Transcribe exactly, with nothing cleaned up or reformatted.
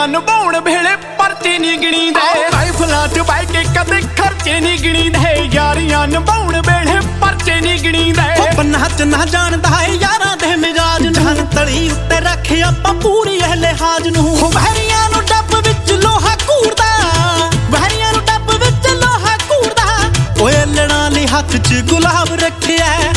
ਵਹਿਰੀਆਂ ਨਿਭਾਉਣ ਵੇਲੇ ਪਰਚੇ ਨਹੀਂ ਗਿਣੀਦੇ ਰਾਈਫਲਾਂ 'ਚ ਬਹਿ ਕੇ ਕਦੇ ਖਰਚੇ ਨਹੀਂ ਗਿਣੀਦੇ ਯਾਰੀਆਂ ਨਿਭਾਉਣ ਵੇਲੇ ਪਰਚੇ ਨਹੀਂ ਗਿਣੀਦੇ ਬੰਨਾ 'ਚ ਨਾ ਜਾਣਦਾ ਏ ਯਾਰਾਂ ਦੇ ਮਿਜਾਜ ਨੂੰ ਤਲੀ ਉੱਤੇ ਰੱਖ ਆਪਾਂ ਪੂਰੀ ਇਹ ਲਿਹਾਜ਼ ਨੂੰ ਵਹਿਰੀਆਂ ਨੂੰ ਡੱਬ ਵਿੱਚ ਲੋਹਾ ਘੂਰਦਾ ਵਹਿਰੀਆਂ ਨੂੰ ਡੱਬ ਵਿੱਚ ਲੋਹਾ ਘੂਰਦਾ ਓਏ ਲੜਾਂ ਲਈ ਹੱਥ 'ਚ ਗੁਲਾਬ ਰੱਖਿਆ